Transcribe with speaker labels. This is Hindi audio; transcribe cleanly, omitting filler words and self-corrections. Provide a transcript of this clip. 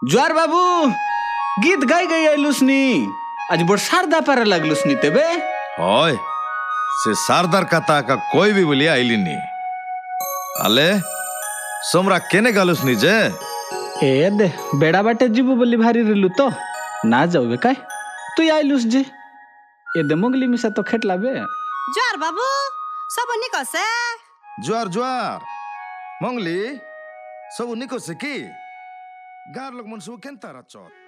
Speaker 1: जुआर बाबू गीत गाई गई आइलुसनी आज बड़ शारदा पारा लागलुसनी तेबे
Speaker 2: होय से सारदार कथा का कोई भी बोलिया आइलिनी आले सोमरा केने गालुसनी जे
Speaker 1: ए दे बेड़ा बाटे जीबू बोली भारी रिलु तो ना जाऊ काय तू आइलुस जे ए दे मोगली मिसा तो खेटला बे
Speaker 3: जुआर बाबू सब निकसे
Speaker 2: जुआर जुआर मंगली सब निकसे की गार लोग मन सब केनता रचत